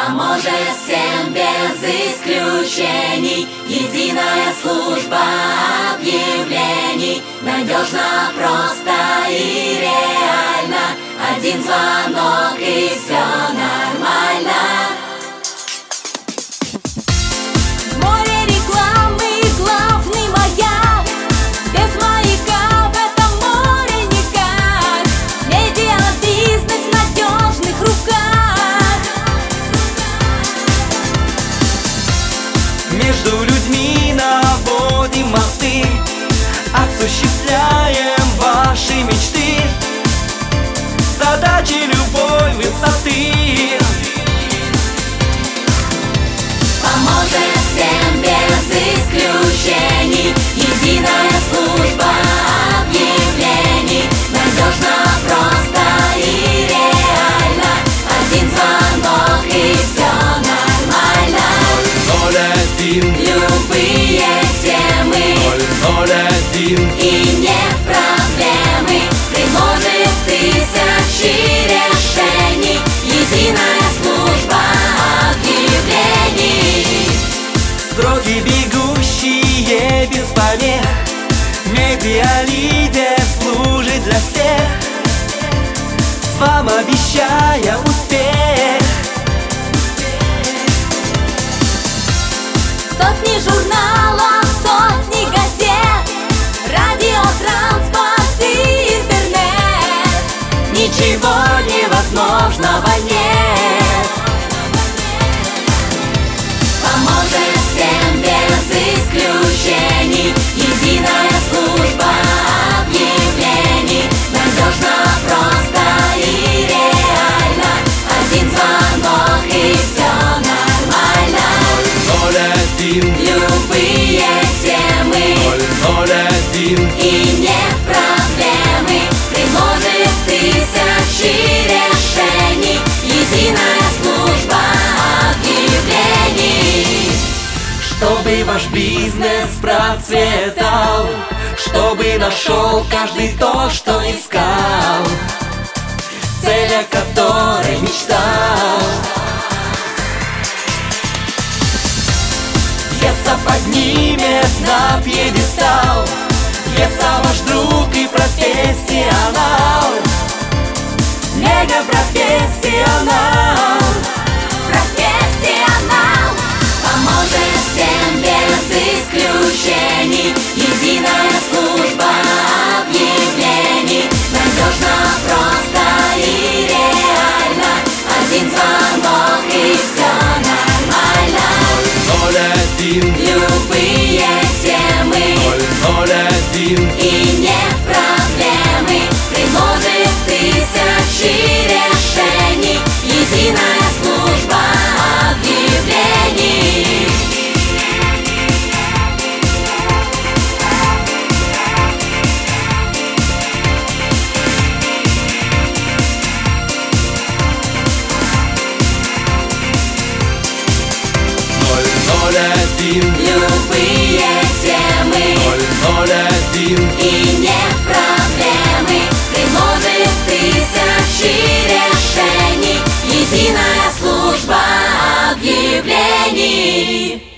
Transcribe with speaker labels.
Speaker 1: Поможет всем без исключений. Единая служба объявлений. Надежно, просто и реально. Один звонок и все нормально.
Speaker 2: Море рекламы, главный маяк. Без маяка в этом море никак. Медиабизнес в надежных руках.
Speaker 3: Между людьми наводим мосты, осуществляем ваши мечты. Задачи любой высоты.
Speaker 1: Поможет всем без исключений. Единая служба объявлений. Надежно, просто и реально. Один звонок и все нормально.
Speaker 3: 001.
Speaker 1: Любые темы
Speaker 3: 001.
Speaker 1: и нет проблемы. Предложит тысячи решений. Единая служба объявлений.
Speaker 3: Строки бегущие без помех. Медиалидер служит для всех, вам обещая успех.
Speaker 2: Сотни журналов, сотни газет, радио, транспорт и интернет.
Speaker 1: Ничего невозможного нет. Поможет всем без исключений. Единая служба объявлений. Надежно, просто и реально. Один звонок и все нормально.
Speaker 3: 001.
Speaker 1: Любые темы
Speaker 3: 001.
Speaker 1: и нет проблемы. Предложит тысячи решений. Единая служба объявлений.
Speaker 3: Чтобы ваш бизнес процветал, чтобы нашел каждый то, что искал, цель, о которой мечтал. ЕСА поднимет на пьедестал, ЕСА ваш друг и профессионал. Мега профессионал.
Speaker 1: Профессионал. Поможет всем без исключений. Единая служба объявлений. Надежно, просто и реально. Один звонок и все нормально.
Speaker 3: 001.
Speaker 1: Любые темы
Speaker 3: 001.
Speaker 1: и нет проблемы. Предложит тысячи решений. Единая служба объявлений. Любые темы
Speaker 3: 001.
Speaker 1: и нет проблемы. Предложит тысячи решений. Единая служба объявлений.